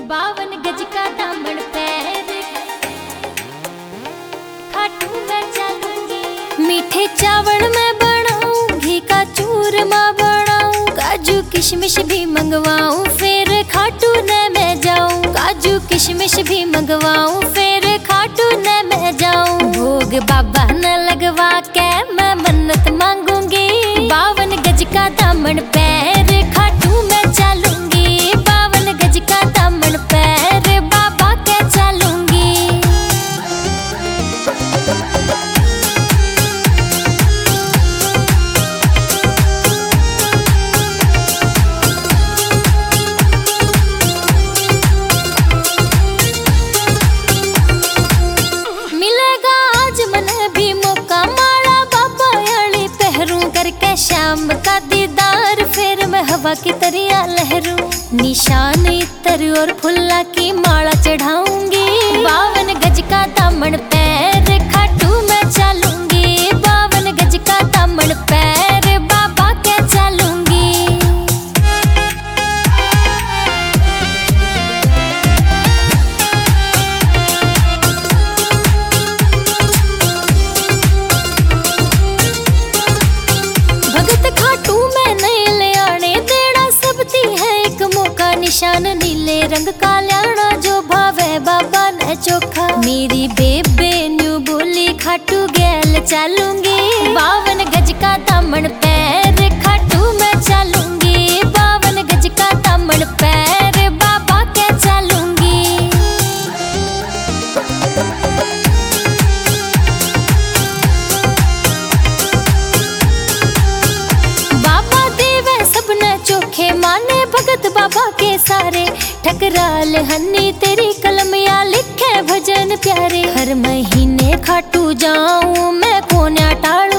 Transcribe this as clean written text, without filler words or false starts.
52 गज का दामन पैर खाटू मैं चलूंगी। मीठे चावल मैं बनाऊं, घी का चूरमा बनाऊं, काजू किशमिश भी मंगवाऊं, फिर खाटू ने मैं जाऊं। काजू किशमिश भी मंगवाऊं, फिर खाटू ने मैं जाऊं। भोग बाबा न लगवा के मैं मन्नत मांगूंगी। 52 गज का दामन पैर खाटू मैं चलूंगी। 52 गज का दामन पैर बाबा के चलूंगी। मिलेगा आज मने भी मौका, माला बाबा याली पहरूं करके शाम का दीदार, फिर मैं हवा की तरिया लहरूं। निशान इत्र और फुल्ला की माला चढ़ाऊंगी। 52 गज का दामन पैर खाटू मैं चलूंगी। 52 गज का दामन पैर बाबा के चलूंगी। भगत खाटू में नहीं ले आने देना, सबती है एक मौका। निशान नीले रंग का ल्याना, जो भावे बाबा ने चोखा। मेरी बेबे न्यू बोली खाटू गैल चलूंगी। 52 गज का दामन पैर खाटू मैं चलूंगी। 52 गज का दामन पैर बाबा के चलूंगी। बाबा देवे सबने चोखे, माने भगत बाबा के सारे। ठकराल हन्नी तेरी कलम या लिखे भजन प्यारे। हर महीने खाटू जाऊं मैं कोन्या टालू।